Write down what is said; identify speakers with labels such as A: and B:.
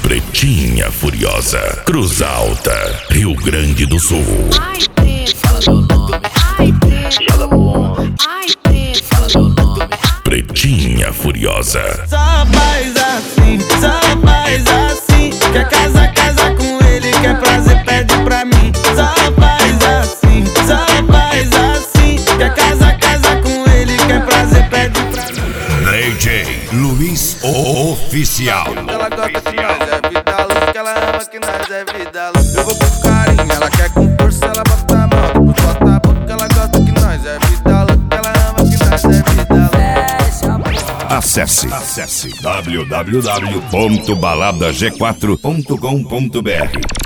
A: Pretinha Furiosa, Cruz Alta, Rio Grande do Sul.
B: Ai, preto, fala meu nome. Ai, preto, joga buom. Ai, preto, fala meu nome.
A: Pretinha Furiosa.
C: Só faz assim. Quer casar, casa com ele. Quer prazer, pede pra mim. Só faz assim. Quer casar, casa com ele. Quer prazer, pede pra mim.
A: DJ Luiz Oficial.
C: Ela gosta que nós é vida louca, que ela ama que nós é vida louca. Eu vou com carinho, ela quer com força, ela bota a mão, depois bota a boca. Ela gosta que nós é vida louca, que ela ama que nós é vida louca.
A: Acesse www.baladag4.com.br